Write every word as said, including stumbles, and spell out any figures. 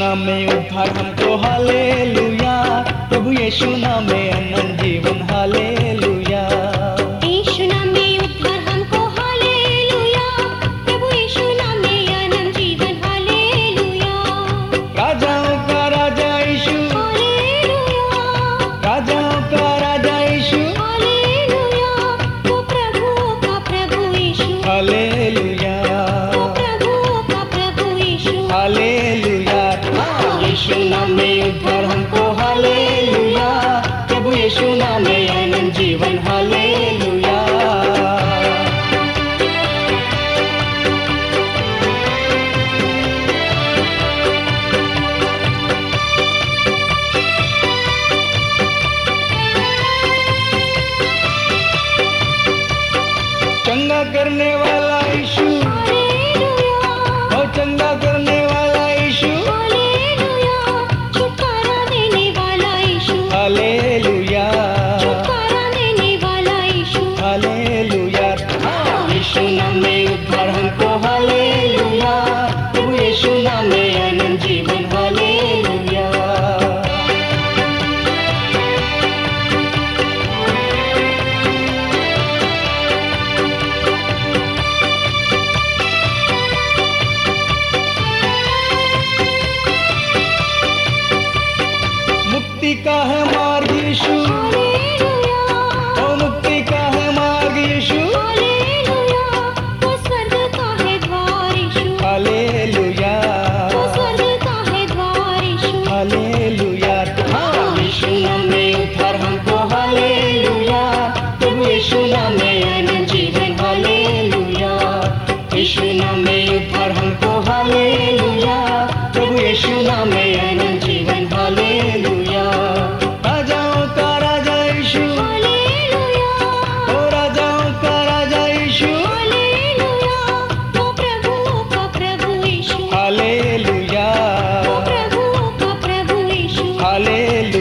नाम में उद्धार हमको हालेलुया, प्रभु यीशु नाम में अनंत जीवन हालेलुया। यीशु नाम में उद्धार हमको हालेलुया, प्रभु यीशु नाम में अनंत जीवन हालेलुया। राजाओं का राजा यीशु, हालेलुया, राजाओं का राजा यीशु, हालेलुया, वो प्रभु का प्रभु यीशु, हालेलुया, वो प्रभु का प्रभु यीशु, हालेलुया। यीशु नाम में उद्धार हमको हालेलुया, प्रभु यीशु नाम में अनंत जीवन हालेलुया। चंगा करने वाला यीशु, हालेलुया, ओ चंगा करने वाला यीशु, हालेलुया, छुटकारा देने वाला यीशु, हालेलुया, छुटकारा देने वाला यीशु, हालेलुया। यीशु नाम में उद्धार हमको हालेलुया, प्रभु यीशु नाम में अनंत जीवन हालेलुया। मुक्ति का है मार्ग यीशु, हालेलुया, ओ मुक्ति का है मार्ग यीशु, हालेलुया, वो स्वर्ग का है द्वार यीशु, हालेलुया, वो स्वर्ग का है द्वार यीशु, हालेलुया। यीशु नाम में उद्धार हमको हालेलुया, प्रभु यीशु नाम में अनंत जीवन हालेलुया। यीशु नाम में उद्धार हमको हालेलुया, प्रभु यीशु नाम में अनंत जीवन हालेलुया। राजाओं का राजा यीशु, हालेलुया, ओ राजाओं का राजा यीशु, हालेलुया, वो प्रभु का प्रभु यीशु, हालेलुया, वो प्रभु का प्रभु यीशु, हालेलुया।